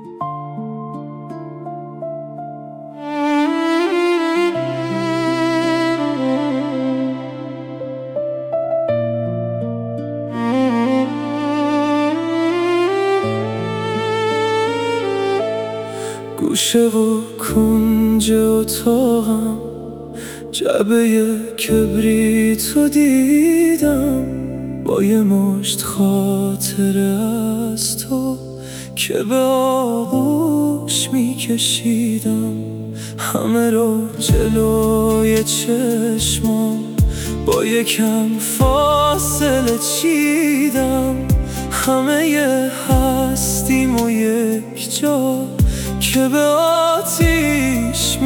گوشه و کنج اتاقم جعبه کبریتو دیدم، با یه مشت خاطره از تو که به آغوش میکشیدم. همه رو جلوی چشمام با یکم فاصله چیدم، همه یه هستیم و یک جا که به آتیش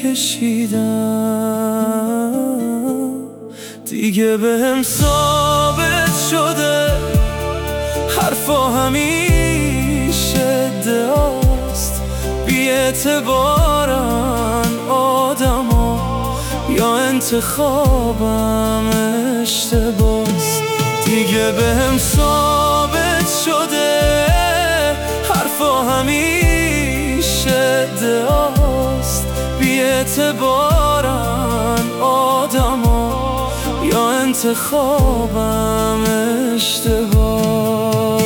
میکشیدم. دیگه بهم ثابت شده حرفا همیشه ادعاست، بی اعتبارن آدما یا انتخابم اشتباست. دیگه بهم ثابت شده حرفا همیشه ادعاست، بی اعتبارن آدما یا انتخابم اشتباه.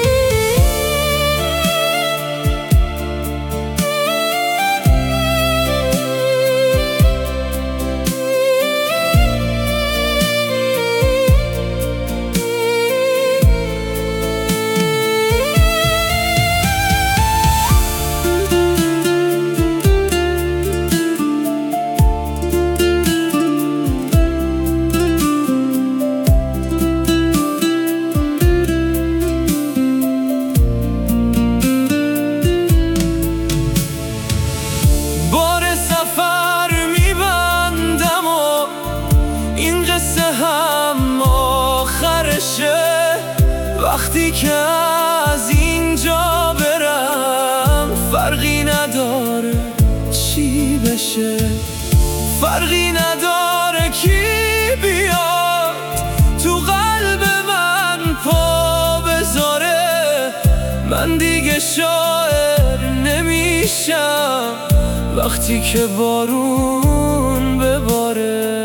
وقتی که از اینجا برم فرقی نداره چی بشه، فرقی نداره کی بیاد تو قلب من پا بذاره. من دیگه شاعر نمیشم وقتی که بارون بباره.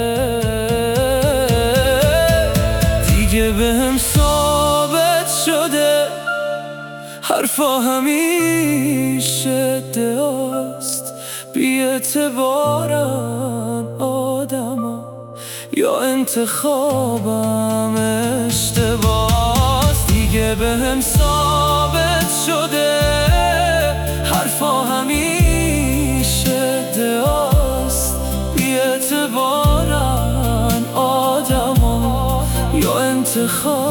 دیگه بهم ثابت شده حرفا همیشه ادعاست، بی اعتبارن آدما یا انتخابم اشتباست. دیگه بهم ثابت شده حرفا همیشه ادعاست، بی اعتبارن آدما یا انتخابم